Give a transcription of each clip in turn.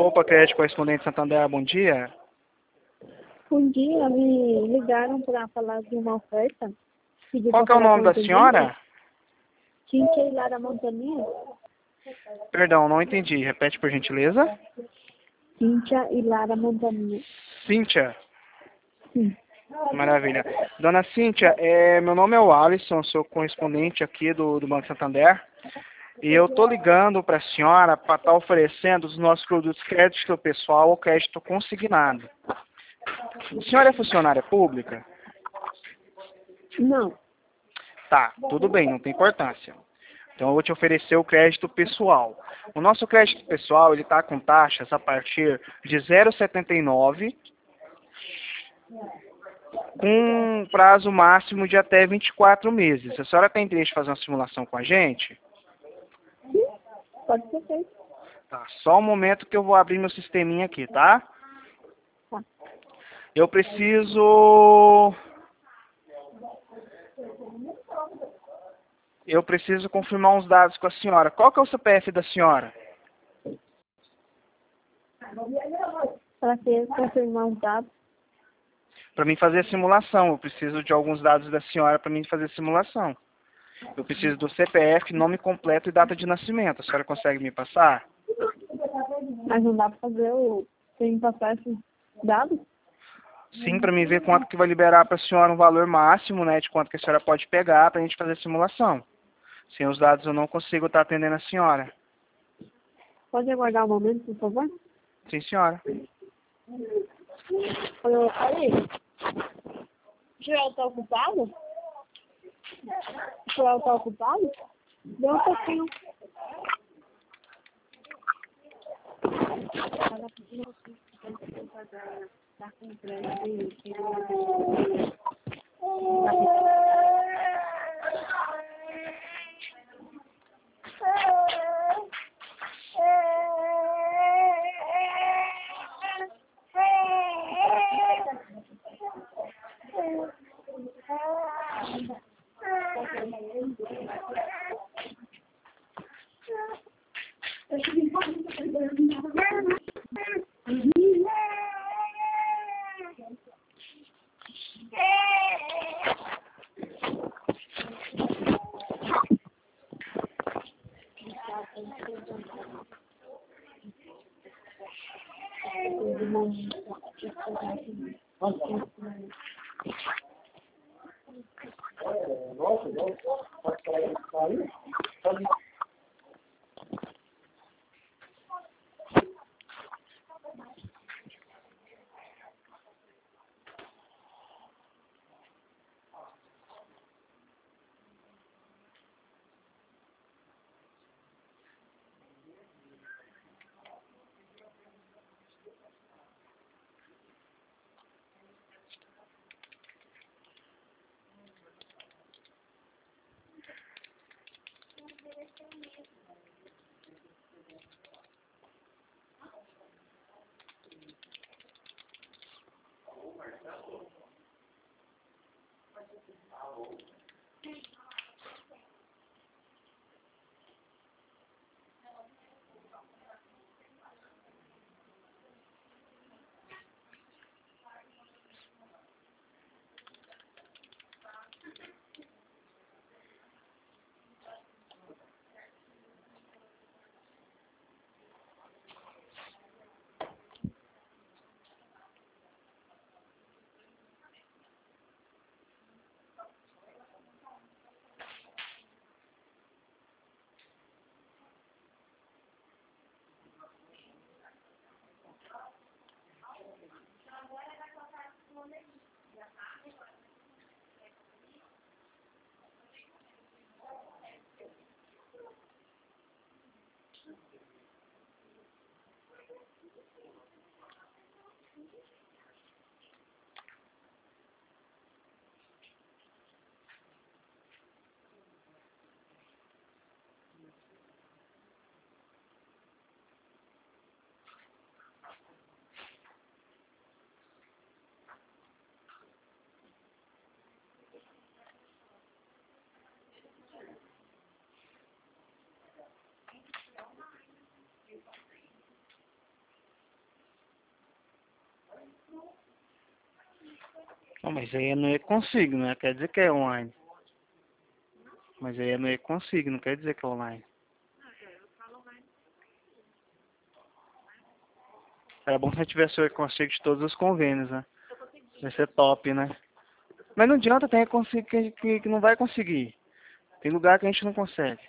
Poupa Crédito Correspondente Santander, bom dia. Um dia me ligaram para falar de uma oferta. Qual que é o nome da senhora? Cíntia e Lara Montaninha. Perdão, não entendi. Repete, por gentileza. Cíntia e Lara Montaninha. Cíntia. Sim. Maravilha. Dona Cíntia, meu nome é o Alisson, sou correspondente aqui do Banco Santander. E eu estou ligando para a senhora para estar oferecendo os nossos produtos crédito pessoal ou crédito consignado. A senhora é funcionária pública? Não. Tá, tudo bem, não tem importância. Então eu vou te oferecer o crédito pessoal. O nosso crédito pessoal, ele está com taxas a partir de 0,79, com um prazo máximo de até 24 meses. A senhora tem interesse de fazer uma simulação com a gente? Sim, pode ser feito. Tá, só um momento que eu vou abrir meu sisteminha aqui, tá? Tá. Eu preciso confirmar uns dados com a senhora. Qual que é o CPF da senhora? Para confirmar os dados. Para mim fazer a simulação, eu preciso de alguns dados da senhora para mim fazer a simulação. Eu preciso do CPF, nome completo e data de nascimento. A senhora consegue me passar? Mas não dá para fazer sem passar esses dados? Sim, para mim ver quanto que vai liberar para a senhora um valor máximo, né, de quanto que a senhora pode pegar para a gente fazer a simulação. Sem os dados eu não consigo estar atendendo a senhora. Pode aguardar um momento, por favor? Sim, senhora. Aí, o Joel está ocupado? O Joel está ocupado? Deu um pouquinho. Não, mas aí é no e-consigo, né? Quer dizer que é online. Mas aí é no e-consigo, não quer dizer que é online. Era bom se eu tivesse o e-consigo de todos os convênios, né? Vai ser top, né? Mas não adianta, tem e-consigo que não vai conseguir. Tem lugar que a gente não consegue.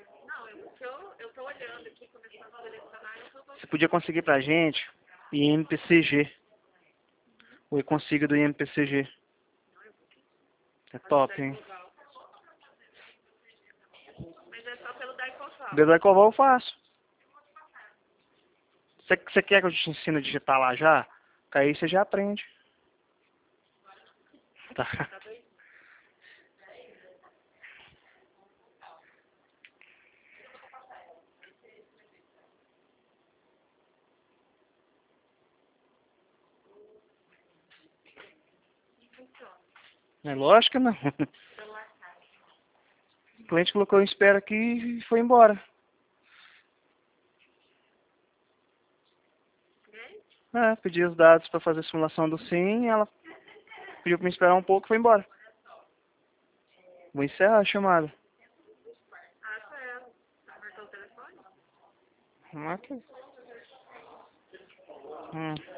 Você podia conseguir pra gente IMPCG. O e-consigo do IMPCG. É top, hein? Pelo Ecoval eu faço. Você quer que eu te ensine a digitar lá já? Que aí você já aprende. Tá. É lógico que não. O cliente colocou em espera aqui e foi embora. Pedi os dados para fazer a simulação do SIM, ela pediu para me esperar um pouco e foi embora. Vou encerrar a chamada. Ok.